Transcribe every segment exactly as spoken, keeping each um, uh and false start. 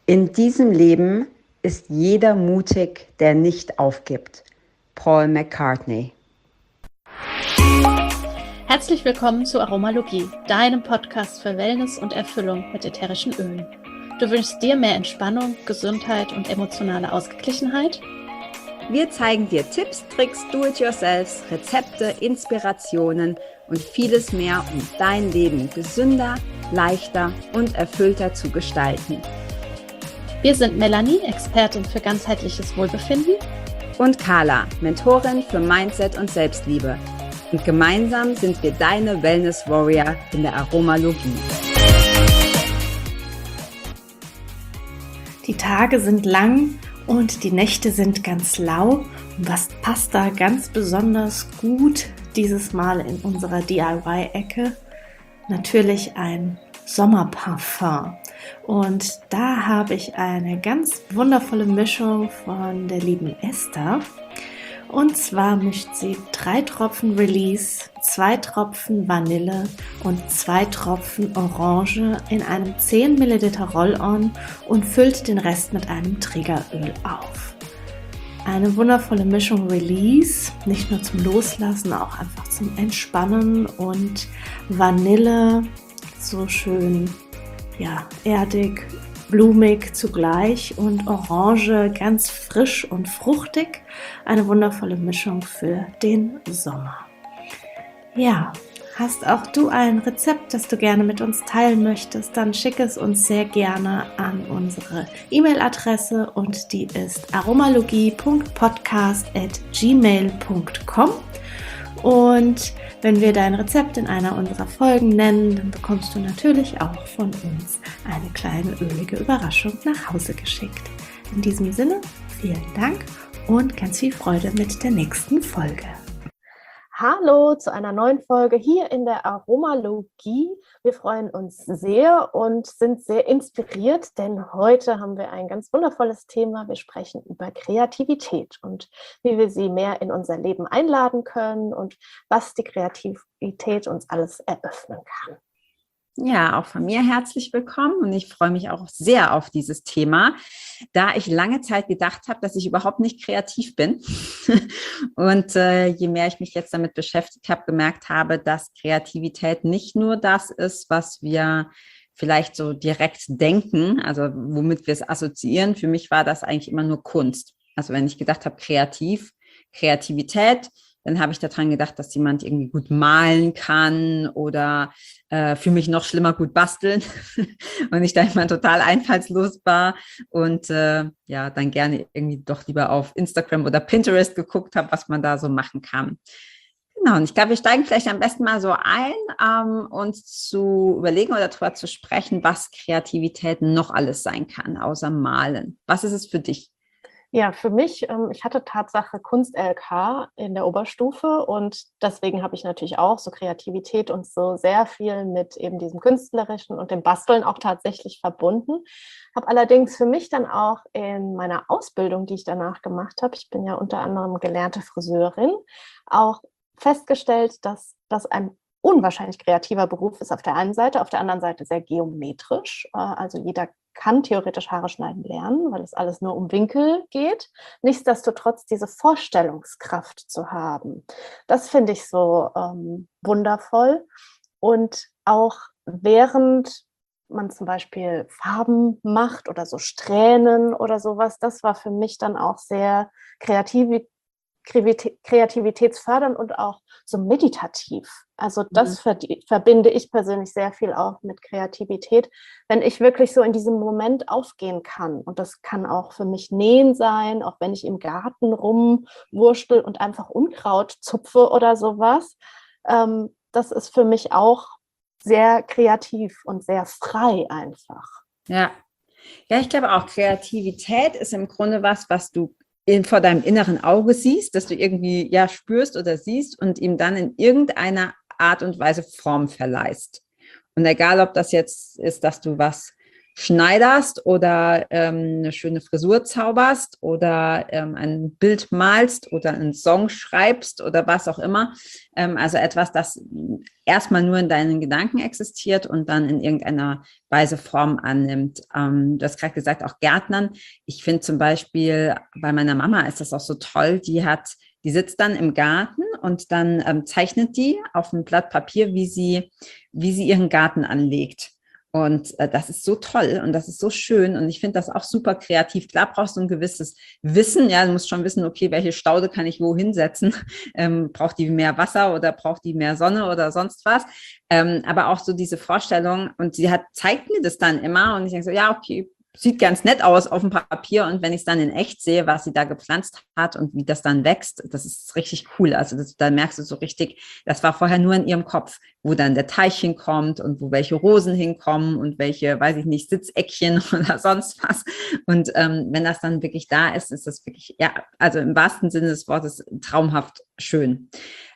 In diesem Leben ist jeder mutig, der nicht aufgibt. Paul McCartney. Herzlich willkommen zu Aromalogie, deinem Podcast für Wellness und Erfüllung mit ätherischen Ölen. Du wünschst dir mehr Entspannung, Gesundheit und emotionale Ausgeglichenheit? Wir zeigen dir Tipps, Tricks, Do-it-yourselfs, Rezepte, Inspirationen und vieles mehr, um dein Leben gesünder, leichter und erfüllter zu gestalten. Wir sind Melanie, Expertin für ganzheitliches Wohlbefinden, und Carla, Mentorin für Mindset und Selbstliebe. Und gemeinsam sind wir deine Wellness Warrior in der Aromalogie. Die Tage sind lang und die Nächte sind ganz lau. Und was passt da ganz besonders gut dieses Mal in unserer D I Y-Ecke? Natürlich ein Sommerparfum. Und da habe ich eine ganz wundervolle Mischung von der lieben Esther. Und zwar mischt sie drei Tropfen Release, zwei Tropfen Vanille und zwei Tropfen Orange in einem zehn Milliliter Roll-On und füllt den Rest mit einem Trägeröl auf. Eine wundervolle Mischung Release, nicht nur zum Loslassen, auch einfach zum Entspannen, und Vanille so schön, ja, erdig, blumig zugleich, und Orange ganz frisch und fruchtig. Eine wundervolle Mischung für den Sommer. Ja, hast auch du ein Rezept, das du gerne mit uns teilen möchtest, dann schick es uns sehr gerne an unsere E-Mail-Adresse, und die ist aromalogie punkt podcast at gmail punkt com. Und wenn wir dein Rezept in einer unserer Folgen nennen, dann bekommst du natürlich auch von uns eine kleine ölige Überraschung nach Hause geschickt. In diesem Sinne, vielen Dank und ganz viel Freude mit der nächsten Folge. Hallo zu einer neuen Folge hier in der Aromalogie. Wir freuen uns sehr und sind sehr inspiriert, denn heute haben wir ein ganz wundervolles Thema. Wir sprechen über Kreativität und wie wir sie mehr in unser Leben einladen können und was die Kreativität uns alles eröffnen kann. Ja, auch von mir herzlich willkommen, und ich freue mich auch sehr auf dieses Thema, da ich lange Zeit gedacht habe, dass ich überhaupt nicht kreativ bin. Und äh, je mehr ich mich jetzt damit beschäftigt habe, gemerkt habe, dass Kreativität nicht nur das ist, was wir vielleicht so direkt denken, also womit wir es assoziieren. Für mich war das eigentlich immer nur Kunst. Also wenn ich gedacht habe, kreativ, Kreativität, dann habe ich daran gedacht, dass jemand irgendwie gut malen kann oder äh, für mich noch schlimmer gut basteln und ich da immer total einfallslos war und äh, ja, dann gerne irgendwie doch lieber auf Instagram oder Pinterest geguckt habe, was man da so machen kann. Genau, und ich glaube, wir steigen vielleicht am besten mal so ein, ähm, uns zu überlegen oder darüber zu sprechen, was Kreativität noch alles sein kann, außer Malen. Was ist es für dich? Ja, für mich, ähm, ich hatte Tatsache Kunst-L K in der Oberstufe, und deswegen habe ich natürlich auch so Kreativität und so sehr viel mit eben diesem Künstlerischen und dem Basteln auch tatsächlich verbunden. Habe allerdings für mich dann auch in meiner Ausbildung, die ich danach gemacht habe, ich bin ja unter anderem gelernte Friseurin, auch festgestellt, dass das ein unwahrscheinlich kreativer Beruf ist auf der einen Seite, auf der anderen Seite sehr geometrisch. Äh, also jeder kann theoretisch Haare schneiden lernen, weil es alles nur um Winkel geht. Nichtsdestotrotz diese Vorstellungskraft zu haben, das finde ich so ähm, wundervoll. Und auch während man zum Beispiel Farben macht oder so Strähnen oder sowas, das war für mich dann auch sehr kreativ, kreativitätsfördernd und auch so meditativ. Also das mhm. verbinde ich persönlich sehr viel auch mit Kreativität, wenn ich wirklich so in diesem Moment aufgehen kann. Und das kann auch für mich Nähen sein, auch wenn ich im Garten rumwurschtel und einfach Unkraut zupfe oder sowas. Ähm, das ist für mich auch sehr kreativ und sehr frei einfach. Ja, ja, ich glaube auch, Kreativität ist im Grunde was, was du in, vor deinem inneren Auge siehst, dass du irgendwie ja spürst oder siehst und ihm dann in irgendeiner Art und Weise Form verleihst. Und egal, ob das jetzt ist, dass du was schneiderst oder ähm, eine schöne Frisur zauberst oder ähm, ein Bild malst oder einen Song schreibst oder was auch immer. Ähm, also etwas, das erstmal nur in deinen Gedanken existiert und dann in irgendeiner Weise Form annimmt. Ähm, du hast gerade gesagt, auch Gärtnern. Ich finde zum Beispiel, bei meiner Mama ist das auch so toll, die hat, die sitzt dann im Garten und dann ähm, zeichnet die auf ein Blatt Papier, wie sie, wie sie ihren Garten anlegt. Und äh, das ist so toll und das ist so schön und ich finde das auch super kreativ. Klar brauchst du ein gewisses Wissen, ja, du musst schon wissen, okay, welche Staude kann ich wo hinsetzen? Ähm, braucht die mehr Wasser oder braucht die mehr Sonne oder sonst was? Ähm, aber auch so diese Vorstellung und sie hat, zeigt mir das dann immer und ich denke so, ja, okay, sieht ganz nett aus auf dem Papier und wenn ich es dann in echt sehe, was sie da gepflanzt hat und wie das dann wächst, das ist richtig cool. Also das, da merkst du so richtig, das war vorher nur in ihrem Kopf, wo dann der Teich hinkommt und wo welche Rosen hinkommen und welche, weiß ich nicht, Sitzeckchen oder sonst was. Und ähm, wenn das dann wirklich da ist, ist das wirklich, ja, also im wahrsten Sinne des Wortes traumhaft schön.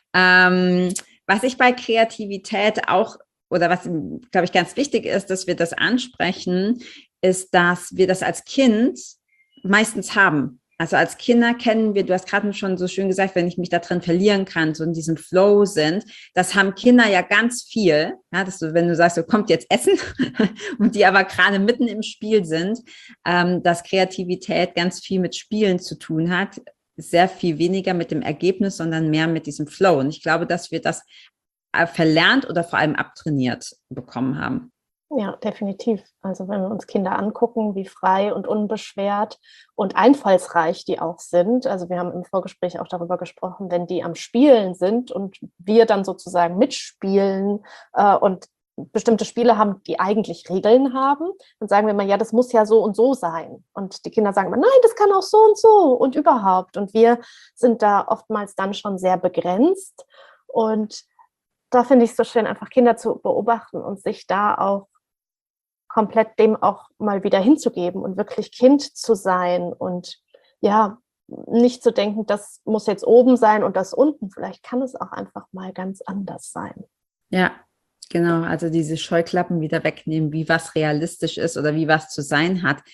Ähm, was ich bei Kreativität auch oder was, glaube ich, ganz wichtig ist, dass wir das ansprechen, ist, dass wir das als Kind meistens haben. Also als Kinder kennen wir, du hast gerade schon so schön gesagt, wenn ich mich da drin verlieren kann, so in diesem Flow sind, das haben Kinder ja ganz viel, ja, dass du, wenn du sagst, so kommt jetzt Essen und die aber gerade mitten im Spiel sind, ähm, dass Kreativität ganz viel mit Spielen zu tun hat, sehr viel weniger mit dem Ergebnis, sondern mehr mit diesem Flow. Und ich glaube, dass wir das verlernt oder vor allem abtrainiert bekommen haben. Ja, definitiv. Also wenn wir uns Kinder angucken, wie frei und unbeschwert und einfallsreich die auch sind. Also wir haben im Vorgespräch auch darüber gesprochen, wenn die am Spielen sind und wir dann sozusagen mitspielen äh, und bestimmte Spiele haben, die eigentlich Regeln haben, dann sagen wir immer, ja, das muss ja so und so sein. Und die Kinder sagen immer, nein, das kann auch so und so und überhaupt. Und wir sind da oftmals dann schon sehr begrenzt. Und da finde ich es so schön, einfach Kinder zu beobachten und sich da auch komplett dem auch mal wieder hinzugeben und wirklich Kind zu sein und ja, nicht zu denken, das muss jetzt oben sein und das unten. Vielleicht kann es auch einfach mal ganz anders sein. Ja, genau. Also diese Scheuklappen wieder wegnehmen, wie was realistisch ist oder wie was zu sein hat.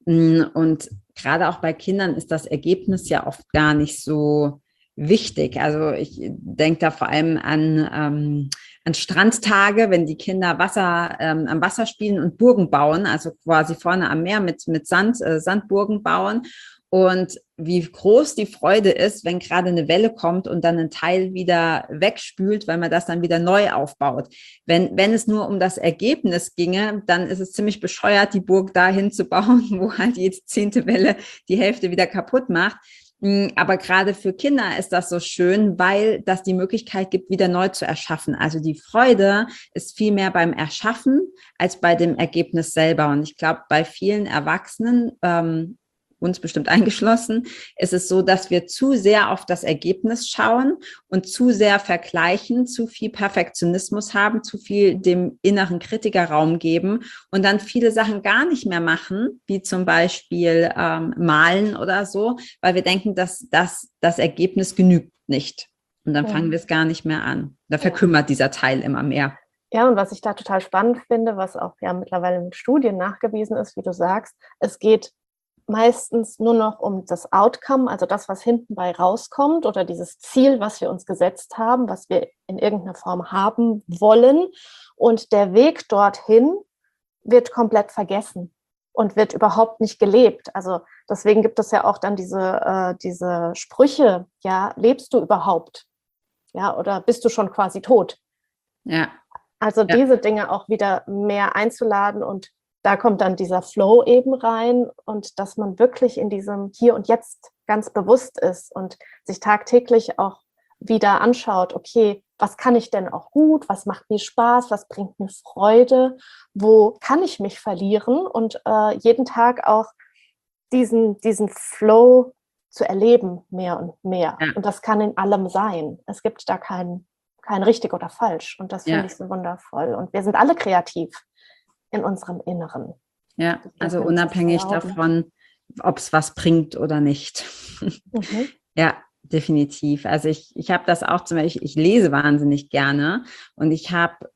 Und gerade auch bei Kindern ist das Ergebnis ja oft gar nicht so wichtig. Also ich denke da vor allem an, ähm, an Strandtage, wenn die Kinder Wasser ähm, am Wasser spielen und Burgen bauen, also quasi vorne am Meer mit, mit Sand, äh, Sandburgen bauen. Und wie groß die Freude ist, wenn gerade eine Welle kommt und dann ein Teil wieder wegspült, weil man das dann wieder neu aufbaut. Wenn, wenn es nur um das Ergebnis ginge, dann ist es ziemlich bescheuert, die Burg dahin zu bauen, wo halt jede zehnte Welle die Hälfte wieder kaputt macht. Aber gerade für Kinder ist das so schön, weil das die Möglichkeit gibt, wieder neu zu erschaffen. Also die Freude ist viel mehr beim Erschaffen als bei dem Ergebnis selber. Und ich glaube, bei vielen Erwachsenen, ähm, uns bestimmt eingeschlossen, ist es so, dass wir zu sehr auf das Ergebnis schauen und zu sehr vergleichen, zu viel Perfektionismus haben, zu viel dem inneren Kritiker Raum geben und dann viele Sachen gar nicht mehr machen, wie zum Beispiel ähm, malen oder so, weil wir denken, dass das, das Ergebnis genügt nicht. Und dann ja. fangen wir es gar nicht mehr an. Da verkümmert ja. dieser Teil immer mehr. Ja, und was ich da total spannend finde, was auch ja mittlerweile mit Studien nachgewiesen ist, wie du sagst, es geht meistens nur noch um das Outcome, also das, was hinten bei rauskommt oder dieses Ziel, was wir uns gesetzt haben, was wir in irgendeiner Form haben wollen. Und der Weg dorthin wird komplett vergessen und wird überhaupt nicht gelebt. Also deswegen gibt es ja auch dann diese, äh, diese Sprüche, ja, lebst du überhaupt? Ja, oder bist du schon quasi tot? Ja. Also ja. diese Dinge auch wieder mehr einzuladen und da kommt dann dieser Flow eben rein und dass man wirklich in diesem Hier und Jetzt ganz bewusst ist und sich tagtäglich auch wieder anschaut, okay, was kann ich denn auch gut, was macht mir Spaß, was bringt mir Freude, wo kann ich mich verlieren und äh, jeden Tag auch diesen, diesen Flow zu erleben, mehr und mehr. Ja. Und das kann in allem sein. Es gibt da kein, kein richtig oder falsch und das finde ja. ich so wundervoll. Und wir sind alle kreativ in unserem Inneren. Ja, also unabhängig davon, ob es was bringt oder nicht. Mhm. Ja, definitiv. Also ich, ich habe das auch zum Beispiel, ich lese wahnsinnig gerne und ich habe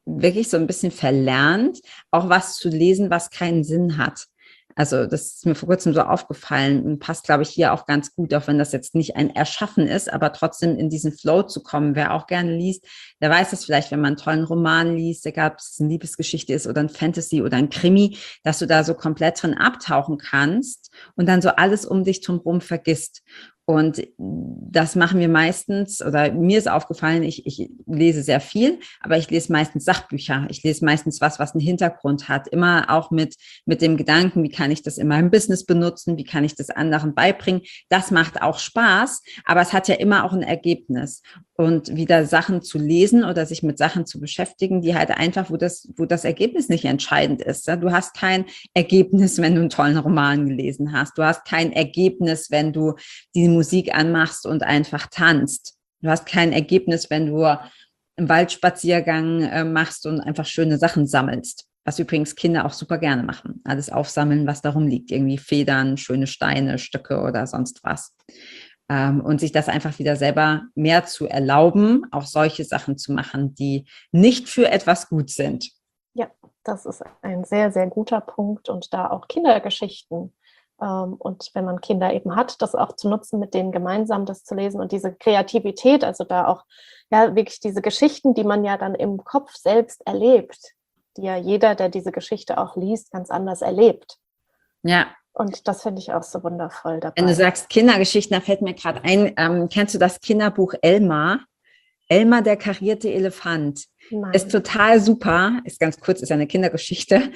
wirklich so ein bisschen verlernt, auch was zu lesen, was keinen Sinn hat. Also das ist mir vor kurzem so aufgefallen und passt, glaube ich, hier auch ganz gut, auch wenn das jetzt nicht ein Erschaffen ist, aber trotzdem in diesen Flow zu kommen. Wer auch gerne liest, der weiß es vielleicht, wenn man einen tollen Roman liest, egal ob es eine Liebesgeschichte ist oder ein Fantasy oder ein Krimi, dass du da so komplett drin abtauchen kannst und dann so alles um dich drumherum vergisst. Und das machen wir meistens, oder mir ist aufgefallen, ich, ich lese sehr viel, aber ich lese meistens Sachbücher. Ich lese meistens was, was einen Hintergrund hat. Immer auch mit, mit dem Gedanken, wie kann ich das in meinem Business benutzen? Wie kann ich das anderen beibringen? Das macht auch Spaß, aber es hat ja immer auch ein Ergebnis. Und wieder Sachen zu lesen oder sich mit Sachen zu beschäftigen, die halt einfach, wo das, wo das Ergebnis nicht entscheidend ist. Du hast kein Ergebnis, wenn du einen tollen Roman gelesen hast. Du hast kein Ergebnis, wenn du die Musik anmachst und einfach tanzt. Du hast kein Ergebnis, wenn du einen Waldspaziergang äh, machst und einfach schöne Sachen sammelst. Was übrigens Kinder auch super gerne machen. Alles aufsammeln, was darum liegt. Irgendwie Federn, schöne Steine, Stöcke oder sonst was. Ähm, und sich das einfach wieder selber mehr zu erlauben, auch solche Sachen zu machen, die nicht für etwas gut sind. Ja, das ist ein sehr, sehr guter Punkt und da auch Kindergeschichten. Ähm, und wenn man Kinder eben hat, das auch zu nutzen, mit denen gemeinsam das zu lesen und diese Kreativität, also da auch ja wirklich diese Geschichten, die man ja dann im Kopf selbst erlebt, die ja jeder, der diese Geschichte auch liest, ganz anders erlebt. Ja. Und das finde ich auch so wundervoll dabei. Wenn du sagst Kindergeschichten, da fällt mir gerade ein, ähm, kennst du das Kinderbuch Elmar? Elmar, der karierte Elefant. Nein. Ist total super, ist ganz kurz, ist eine Kindergeschichte.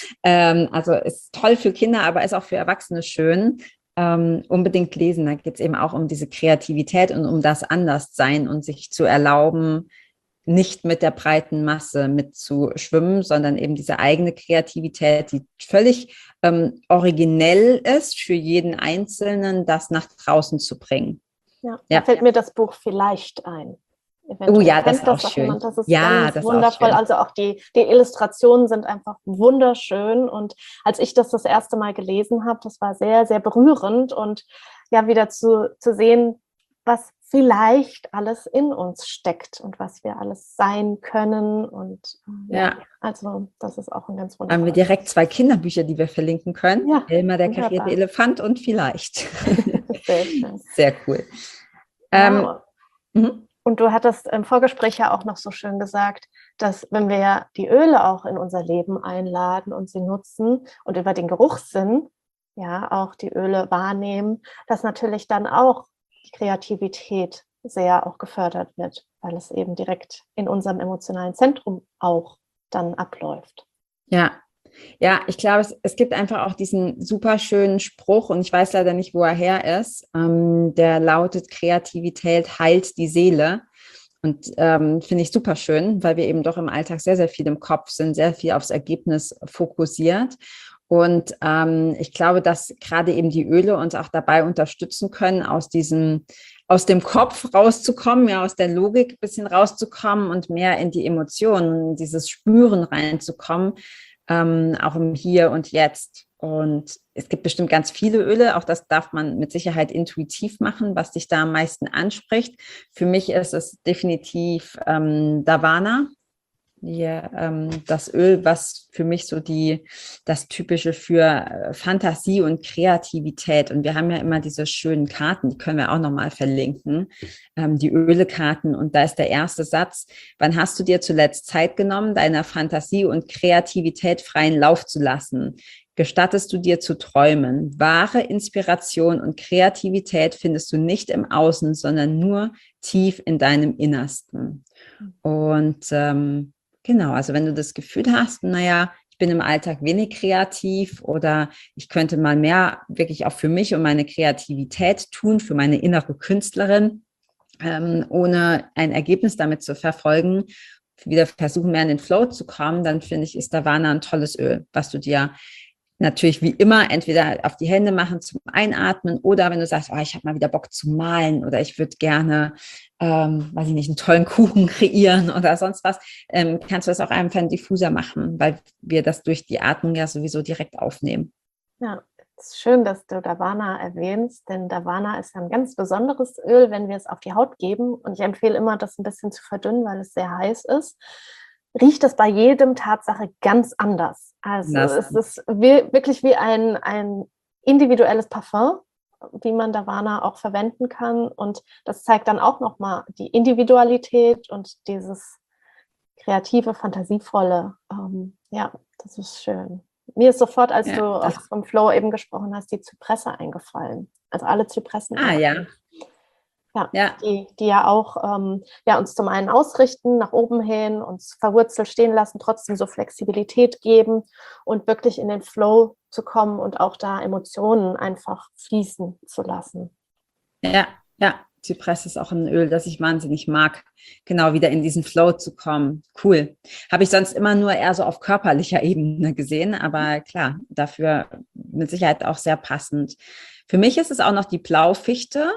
Ähm, also ist toll für Kinder, aber ist auch für Erwachsene schön. Ähm, unbedingt lesen, da geht es eben auch um diese Kreativität und um das Anderssein und sich zu erlauben, nicht mit der breiten Masse mitzuschwimmen, sondern eben diese eigene Kreativität, die völlig ähm, originell ist für jeden Einzelnen, das nach draußen zu bringen. Ja, da ja. fällt mir das Buch Vielleicht ein. Eventuell oh ja, das ist auch schön. Jemand, das ist ja, ganz das wundervoll. Ist auch also auch die, die Illustrationen sind einfach wunderschön. Und als ich das das erste Mal gelesen habe, das war sehr, sehr berührend. Und ja, wieder zu, zu sehen, was vielleicht alles in uns steckt und was wir alles sein können. Und ja, ja. also das ist auch ein ganz wunderbares. Haben wir direkt zwei Kinderbücher, die wir verlinken können. Ja, Elmar, der karierte Elefant und Vielleicht. Sehr schön. Sehr cool. Genau. Ähm, und du hattest im Vorgespräch ja auch noch so schön gesagt, dass wenn wir ja die Öle auch in unser Leben einladen und sie nutzen und über den Geruchssinn ja auch die Öle wahrnehmen, dass natürlich dann auch die Kreativität sehr auch gefördert wird, weil es eben direkt in unserem emotionalen Zentrum auch dann abläuft. Ja, ja, ich glaube, es, es gibt einfach auch diesen super schönen Spruch und ich weiß leider nicht, wo er her ist, ähm, der lautet, Kreativität heilt die Seele. Und ähm, finde ich super schön, weil wir eben doch im Alltag sehr, sehr viel im Kopf sind, sehr viel aufs Ergebnis fokussiert. Und ähm, ich glaube, dass gerade eben die Öle uns auch dabei unterstützen können, aus diesem, aus dem Kopf rauszukommen, ja, aus der Logik ein bisschen rauszukommen und mehr in die Emotionen, dieses Spüren reinzukommen, ähm, auch im Hier und Jetzt. Und es gibt bestimmt ganz viele Öle, auch das darf man mit Sicherheit intuitiv machen, was dich da am meisten anspricht. Für mich ist es definitiv ähm, Davana. Ja, ähm, das Öl, was für mich so die, das Typische für Fantasie und Kreativität. Und wir haben ja immer diese schönen Karten, die können wir auch nochmal verlinken, ähm, die Ölekarten. Und da ist der erste Satz: Wann hast du dir zuletzt Zeit genommen, deiner Fantasie und Kreativität freien Lauf zu lassen? Gestattest du dir zu träumen? Wahre Inspiration und Kreativität findest du nicht im Außen, sondern nur tief in deinem Innersten. Und ähm, genau, also wenn du das Gefühl hast, naja, ich bin im Alltag wenig kreativ oder ich könnte mal mehr wirklich auch für mich und meine Kreativität tun, für meine innere Künstlerin, ähm, ohne ein Ergebnis damit zu verfolgen, wieder versuchen, mehr in den Flow zu kommen, dann finde ich, ist Davana ein tolles Öl, was du dir natürlich wie immer entweder auf die Hände machen zum Einatmen oder wenn du sagst, oh, ich habe mal wieder Bock zu malen oder ich würde gerne, ähm, weiß ich nicht, einen tollen Kuchen kreieren oder sonst was, ähm, kannst du das auch einfach in Diffuser machen, weil wir das durch die Atmung ja sowieso direkt aufnehmen. Ja, es ist schön, dass du Davana erwähnst, denn Davana ist ein ganz besonderes Öl, wenn wir es auf die Haut geben und ich empfehle immer, das ein bisschen zu verdünnen, weil es sehr heiß ist. riecht es bei jedem Tatsache ganz anders. Also Das, es ist wie, wirklich wie ein, ein individuelles Parfum, wie man Davana auch verwenden kann. Und das zeigt dann auch nochmal die Individualität und dieses kreative, fantasievolle. Ähm, ja, das ist schön. Mir ist sofort, als ja, du das, auch vom Flow eben gesprochen hast, die Zypresse eingefallen. Also alle Zypressen. ah ja, Ja, ja, die, die ja auch ähm, ja, uns zum einen ausrichten, nach oben hin, uns verwurzelt stehen lassen, trotzdem so Flexibilität geben und wirklich in den Flow zu kommen und auch da Emotionen einfach fließen zu lassen. ja, ja. Zypresse ist auch ein Öl, das ich wahnsinnig mag, genau wieder in diesen Flow zu kommen. Cool. Habe ich sonst immer nur eher so auf körperlicher Ebene gesehen, aber klar, dafür mit Sicherheit auch sehr passend. Für mich ist es auch noch die Blaufichte.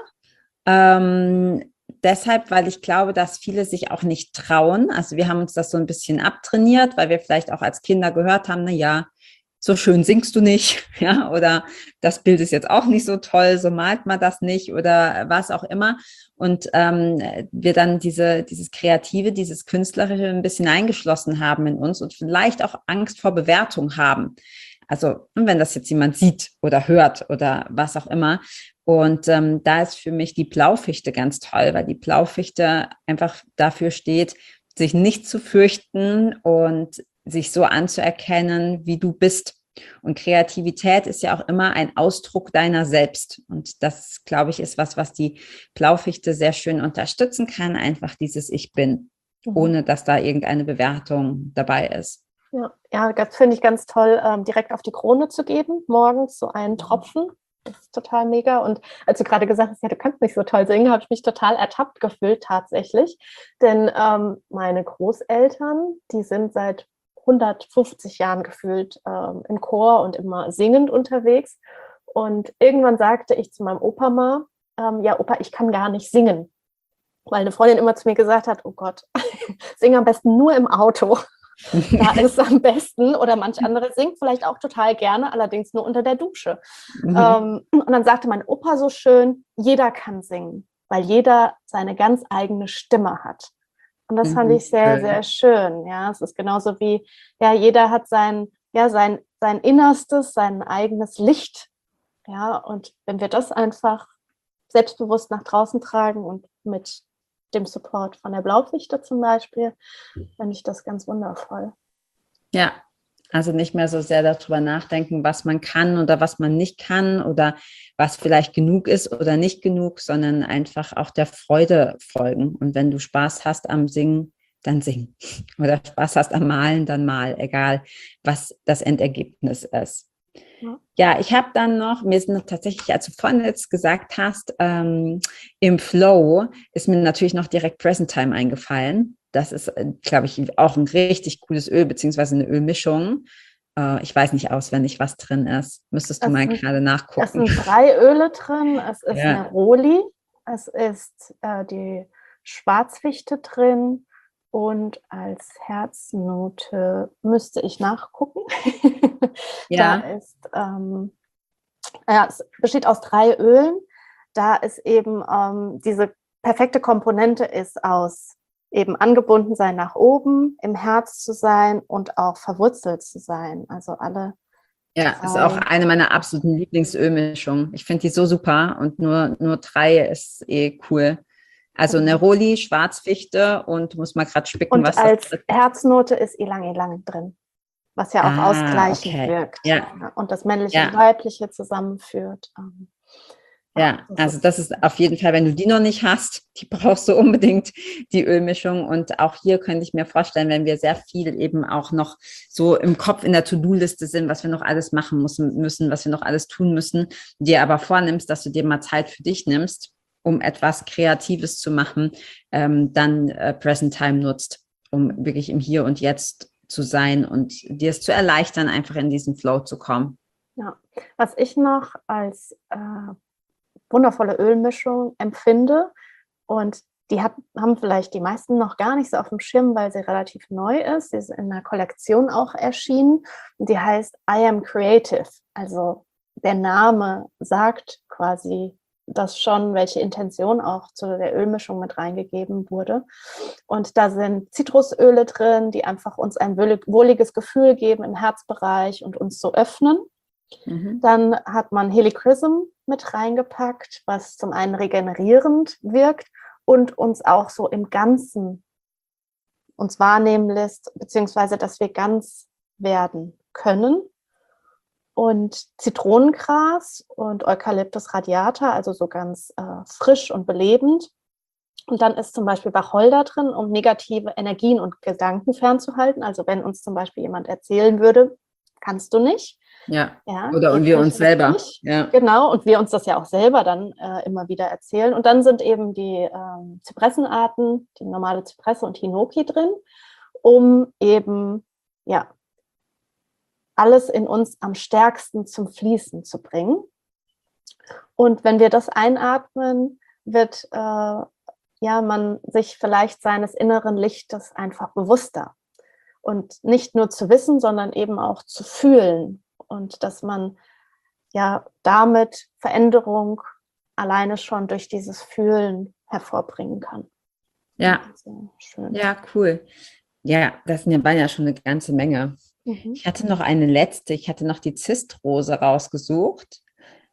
Ähm, deshalb, weil ich glaube, dass viele sich auch nicht trauen. Also wir haben uns das so ein bisschen abtrainiert, weil wir vielleicht auch als Kinder gehört haben, na ja, so schön singst du nicht, ja, oder das Bild ist jetzt auch nicht so toll, so malt man das nicht oder was auch immer. Und ähm, wir dann diese, dieses Kreative, dieses Künstlerische ein bisschen eingeschlossen haben in uns und vielleicht auch Angst vor Bewertung haben. Also wenn das jetzt jemand sieht oder hört oder was auch immer. Und ähm, da ist für mich die Blaufichte ganz toll, weil die Blaufichte einfach dafür steht, sich nicht zu fürchten und sich so anzuerkennen, wie du bist. Und Kreativität ist ja auch immer ein Ausdruck deiner selbst. Und das, glaube ich, ist was, was die Blaufichte sehr schön unterstützen kann. Einfach dieses Ich bin, mhm. ohne dass da irgendeine Bewertung dabei ist. Ja, ja, das finde ich ganz toll, ähm, direkt auf die Krone zu geben, morgens so einen Tropfen. Das ist total mega. Und als du gerade gesagt hast, ja, du kannst nicht so toll singen, habe ich mich total ertappt gefühlt tatsächlich. Denn ähm, meine Großeltern, die sind seit hundertfünfzig Jahren gefühlt ähm, im Chor und immer singend unterwegs. Und irgendwann sagte ich zu meinem Opa mal, ähm, ja, Opa, ich kann gar nicht singen. Weil eine Freundin immer zu mir gesagt hat, oh Gott, sing am besten nur im Auto. Da ist es am besten, oder manch andere singt vielleicht auch total gerne, allerdings nur unter der Dusche. Mhm. Ähm, und dann sagte mein Opa so schön, jeder kann singen, weil jeder seine ganz eigene Stimme hat. Und das mhm. fand ich sehr, sehr schön. Ja, es ist genauso wie, ja, jeder hat sein, ja, sein, sein Innerstes, sein eigenes Licht. Ja, und wenn wir das einfach selbstbewusst nach draußen tragen und mit dem Support von der Blaufichte zum Beispiel, finde ich das ganz wundervoll. Ja, also nicht mehr so sehr darüber nachdenken, was man kann oder was man nicht kann oder was vielleicht genug ist oder nicht genug, sondern einfach auch der Freude folgen. Und wenn du Spaß hast am Singen, dann sing. Oder Spaß hast am Malen, dann mal, egal was das Endergebnis ist. Ja, ja, ich habe dann noch, mir ist noch tatsächlich, als du vorhin jetzt gesagt hast, ähm, im Flow ist mir natürlich noch direkt Present Time eingefallen. Das ist, glaube ich, auch ein richtig cooles Öl, beziehungsweise eine Ölmischung. Äh, ich weiß nicht auswendig, was drin ist. Müsstest du es mal sind, gerade nachgucken. Es sind drei Öle drin. Es ist ja. Neroli, es ist äh, die Schwarzfichte drin. Und als Herznote müsste ich nachgucken. Ja. Da ist, ähm, ja, es besteht aus drei Ölen. Da ist eben ähm, diese perfekte Komponente ist aus eben angebunden sein nach oben, im Herz zu sein und auch verwurzelt zu sein. Also alle. Ja, drei. Ist auch eine meiner absoluten Lieblingsölmischungen. Ich finde die so super und nur, nur drei ist eh cool. Also Neroli, Schwarzfichte und muss mal gerade spicken, und was als das ist. Herznote ist Ilang Ilang drin, was ja auch ah, ausgleichend okay. wirkt. Ja. Und das Männliche ja. und Weibliche zusammenführt. Ja, das also das ist auf jeden Fall, wenn du die noch nicht hast, die brauchst du unbedingt, die Ölmischung. Und auch hier könnte ich mir vorstellen, wenn wir sehr viel eben auch noch so im Kopf in der To-Do-Liste sind, was wir noch alles machen müssen, müssen, was wir noch alles tun müssen, dir aber vornimmst, dass du dir mal Zeit für dich nimmst, um etwas Kreatives zu machen, ähm, dann äh, Present Time nutzt, um wirklich im Hier und Jetzt zu sein und dir es zu erleichtern, einfach in diesen Flow zu kommen. Ja, was ich noch als äh, wundervolle Ölmischung empfinde, und die hat, haben vielleicht die meisten noch gar nicht so auf dem Schirm, weil sie relativ neu ist. Sie ist in einer Kollektion auch erschienen und die heißt I Am Creative. Also der Name sagt quasi das schon, welche Intention auch zu der Ölmischung mit reingegeben wurde. Und da sind Zitrusöle drin, die einfach uns ein wohliges Gefühl geben im Herzbereich und uns so öffnen. Mhm. Dann hat man Helichrysum mit reingepackt, was zum einen regenerierend wirkt und uns auch so im Ganzen uns wahrnehmen lässt, beziehungsweise dass wir ganz werden können. Und Zitronengras und Eucalyptus radiata, also so ganz äh, frisch und belebend. Und dann ist zum Beispiel Wacholder drin, um negative Energien und Gedanken fernzuhalten. Also wenn uns zum Beispiel jemand erzählen würde, kannst du nicht. Ja, ja oder und wir uns selber. Ja. Genau, und wir uns das ja auch selber dann äh, immer wieder erzählen. Und dann sind eben die ähm, Zypressenarten, die normale Zypresse und Hinoki drin, um eben, ja, alles in uns am stärksten zum Fließen zu bringen. Und wenn wir das einatmen, wird äh, ja, man sich vielleicht seines inneren Lichtes einfach bewusster. Und nicht nur zu wissen, sondern eben auch zu fühlen. Und dass man ja damit Veränderung alleine schon durch dieses Fühlen hervorbringen kann. Ja, also, schön. Ja, cool. Ja, das sind ja beinahe schon eine ganze Menge. Mhm. Ich hatte noch eine letzte, ich hatte noch die Zistrose rausgesucht.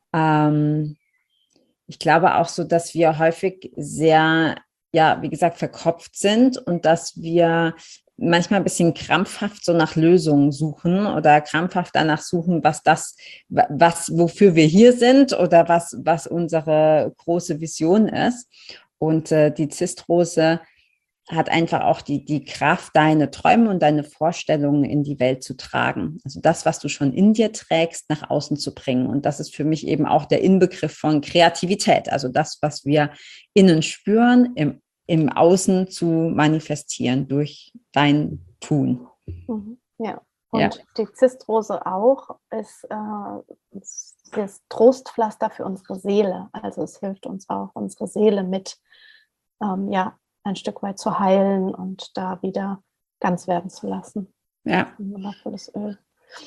Ähm, ich glaube auch so, dass wir häufig sehr, ja, wie gesagt, verkopft sind und dass wir manchmal ein bisschen krampfhaft so nach Lösungen suchen oder krampfhaft danach suchen, was das, was, wofür wir hier sind oder was, was unsere große Vision ist. Und äh, die Zistrose hat einfach auch die, die Kraft, deine Träume und deine Vorstellungen in die Welt zu tragen. Also das, was du schon in dir trägst, nach außen zu bringen. Und das ist für mich eben auch der Inbegriff von Kreativität. Also das, was wir innen spüren, im, im Außen zu manifestieren durch dein Tun. Ja, und ja. Die Zistrose auch ist, äh, ist das Trostpflaster für unsere Seele. Also es hilft uns auch, unsere Seele mit, ähm, ja, ein Stück weit zu heilen und da wieder ganz werden zu lassen. Ja. Ein wundervolles Öl.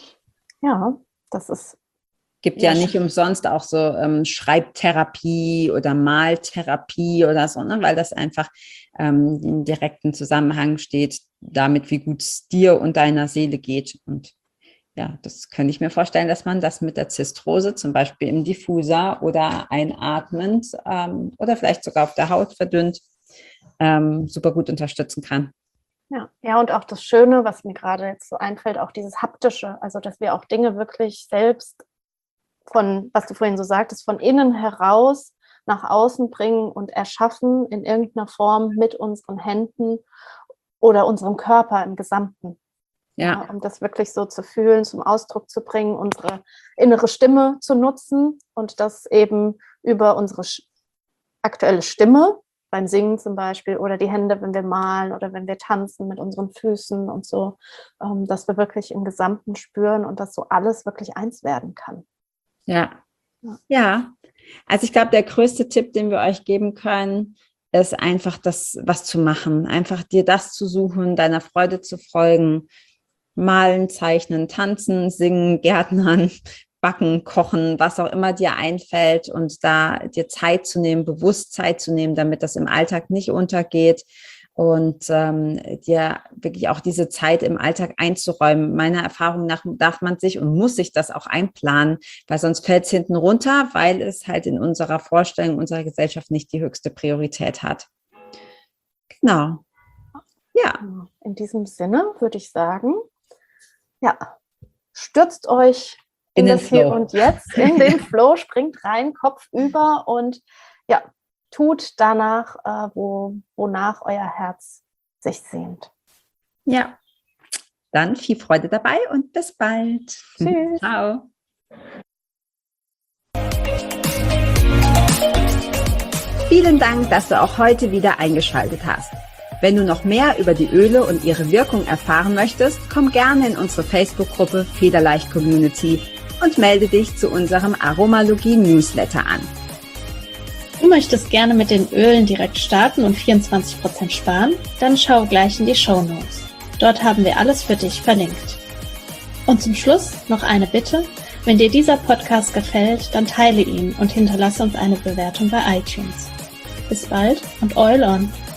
Ja, das ist. Gibt ja, ja nicht umsonst auch so ähm, Schreibtherapie oder Maltherapie oder so, ne? Weil das einfach ähm, in direkten Zusammenhang steht damit, wie gut es dir und deiner Seele geht. Und ja, das könnte ich mir vorstellen, dass man das mit der Zistrose zum Beispiel im Diffuser oder einatmend ähm, oder vielleicht sogar auf der Haut verdünnt ähm, super gut unterstützen kann. Ja, ja, und auch das Schöne, was mir gerade jetzt so einfällt, auch dieses Haptische, also dass wir auch Dinge wirklich selbst von, was du vorhin so sagtest, von innen heraus nach außen bringen und erschaffen in irgendeiner Form mit unseren Händen oder unserem Körper im Gesamten. Ja. Ja, um das wirklich so zu fühlen, zum Ausdruck zu bringen, unsere innere Stimme zu nutzen und das eben über unsere aktuelle Stimme, beim Singen zum Beispiel, oder die Hände, wenn wir malen oder wenn wir tanzen mit unseren Füßen und so, ähm, dass wir wirklich im Gesamten spüren und dass so alles wirklich eins werden kann. Ja, ja. ja. Also ich glaube, der größte Tipp, den wir euch geben können, ist einfach das, was zu machen. Einfach dir das zu suchen, deiner Freude zu folgen. Malen, zeichnen, tanzen, singen, gärtnern, backen, kochen, was auch immer dir einfällt und da dir Zeit zu nehmen, bewusst Zeit zu nehmen, damit das im Alltag nicht untergeht und ähm, dir wirklich auch diese Zeit im Alltag einzuräumen. Meiner Erfahrung nach darf man sich und muss sich das auch einplanen, weil sonst fällt es hinten runter, weil es halt in unserer Vorstellung, unserer Gesellschaft nicht die höchste Priorität hat. Genau. Ja. In diesem Sinne würde ich sagen, ja, stürzt euch in, in das Hier und Jetzt, in den Flow, springt rein, Kopf über und ja, tut danach, äh, wo, wonach euer Herz sich sehnt. Ja, dann viel Freude dabei und bis bald. Tschüss. Ciao. Vielen Dank, dass du auch heute wieder eingeschaltet hast. Wenn du noch mehr über die Öle und ihre Wirkung erfahren möchtest, komm gerne in unsere Facebook-Gruppe Federleicht Community und melde dich zu unserem Aromalogie-Newsletter an. Du möchtest gerne mit den Ölen direkt starten und vierundzwanzig Prozent sparen? Dann schau gleich in die Shownotes. Dort haben wir alles für dich verlinkt. Und zum Schluss noch eine Bitte. Wenn dir dieser Podcast gefällt, dann teile ihn und hinterlasse uns eine Bewertung bei iTunes. Bis bald und Oil on!